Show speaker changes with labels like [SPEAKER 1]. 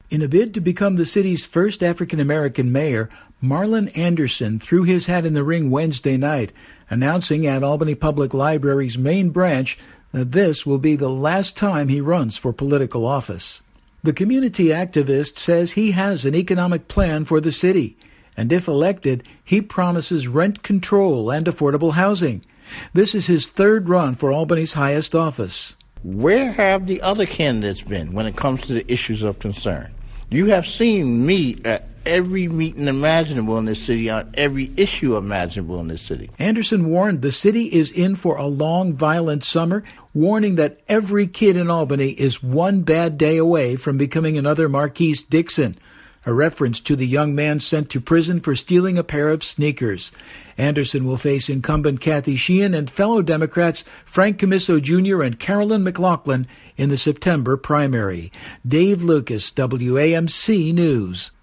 [SPEAKER 1] In a bid to become the city's first African-American mayor, Marlon Anderson threw his hat in the ring Wednesday night, announcing at Albany Public Library's main branch that this will be the last time he runs for political office. The community activist says he has an economic plan for the city, and if elected, he promises rent control and affordable housing. This is his third run for Albany's highest office.
[SPEAKER 2] Where have the other candidates been when it comes to the issues of concern? You have seen me at every meeting imaginable in this city on every issue imaginable in this city.
[SPEAKER 1] Anderson warned the city is in for a long, violent summer, warning that every kid in Albany is one bad day away from becoming another Marquise Dixon, a reference to the young man sent to prison for stealing a pair of sneakers. Anderson will face incumbent Kathy Sheehan and fellow Democrats Frank Camiso Jr. and Carolyn McLaughlin in the September primary. Dave Lucas, WAMC News.